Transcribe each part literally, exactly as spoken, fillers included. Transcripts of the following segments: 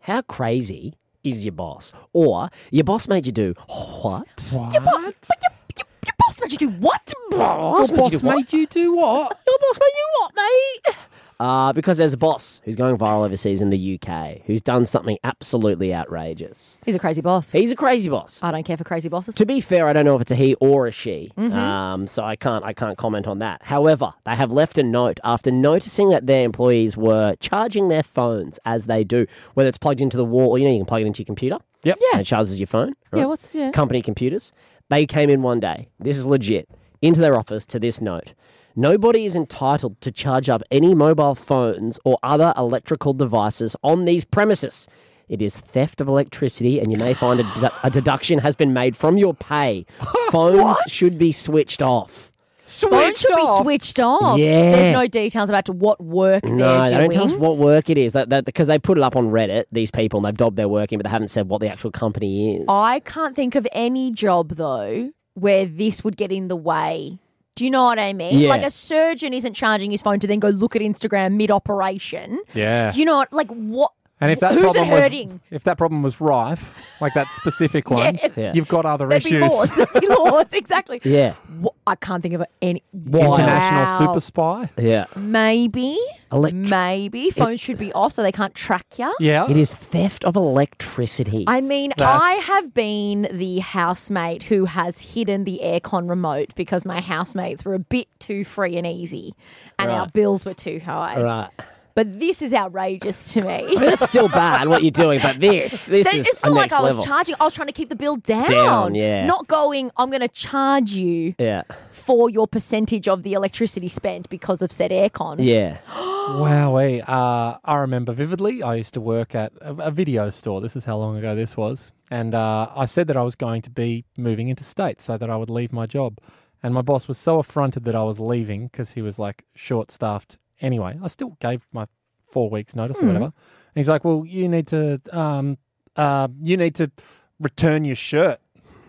how crazy is your boss? Or your boss made you do what? What? Your, bo- but your, your, your boss made you do what? Boss Your made boss you do what? made you do what? Your boss made you what, mate? Uh, because there's a boss who's going viral overseas in the U K who's done something absolutely outrageous. He's a crazy boss. He's a crazy boss. I don't care for crazy bosses. To be fair, I don't know if it's a he or a she, Mm-hmm. um, so I can't I can't comment on that. However, they have left a note after noticing that their employees were charging their phones as they do, whether it's plugged into the wall, or you know you can plug it into your computer. Yep. Yeah. And it charges your phone. Right? Yeah, what's yeah? Company computers. They came in one day. This is legit. Into their office to this note. Nobody is entitled to charge up any mobile phones or other electrical devices on these premises. It is theft of electricity, and you may find a, dedu- a deduction has been made from your pay. Phones should be switched off. Phone should off. be switched off. Yeah. There's no details about what work No, they're they doing. don't tell us what work it is. That, that, because they put it up on Reddit, these people, and they've dobbed their work in, but they haven't said what the actual company is. I can't think of any job, though, where this would get in the way. Do you know what I mean? Yeah. Like a surgeon isn't charging his phone to then go look at Instagram mid-operation. Yeah. Do you know what? Like what? And if that who's problem it hurting? was if that problem was rife, like that specific one, Yeah. Yeah. you've got other There'd be issues. laws. There'd be laws. Exactly. Yeah. Wha- I can't think of any. International Wow. super spy. Yeah. Maybe. Electri- Maybe phones should be off so they can't track you. Yeah. It is theft of electricity. I mean, That's- I have been the housemate who has hidden the aircon remote because my housemates were a bit too free and easy and our Right. bills were too high. Right. But this is outrageous to me. That's still bad what you're doing, but this, this That- is it's a not next like I was level. charging. I was trying to keep the bill down. Down, yeah. Not going, I'm going to charge you yeah. for your percentage of the electricity spent because of said aircon. Yeah. Wowee. Uh, I remember vividly, I used to work at a, a video store. This is how long ago this was. And uh, I said that I was going to be moving interstate so that I would leave my job. And my boss was so affronted that I was leaving because he was like short-staffed. Anyway, I still gave my four weeks notice or whatever. And he's like, well, you need to, um, uh, you need to return your shirt.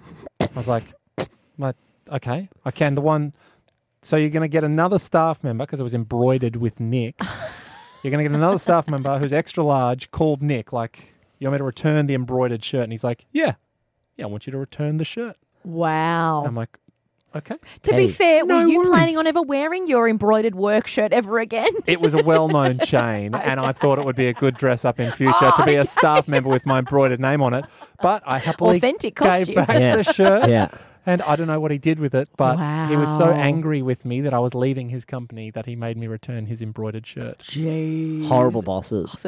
I was like, like, okay, I can. The one, so you're going to get another staff member because it was embroidered with Nick. You're going to get another staff member who's extra large called Nick. Like, you want me to return the embroidered shirt? And he's like, yeah, yeah, I want you to return the shirt. Wow. And I'm like, okay. to Hey. be fair, No were you worries. planning on ever wearing your embroidered work shirt ever again? It was a well-known chain, and I thought it would be a good dress-up in future to be a staff member with my embroidered name on it. But I happily Authentic gave costume. back Yes. the shirt. Yeah. And I don't know what he did with it, but he was so Wow. angry with me that I was leaving his company that he made me return his embroidered shirt. Jeez. Horrible bosses.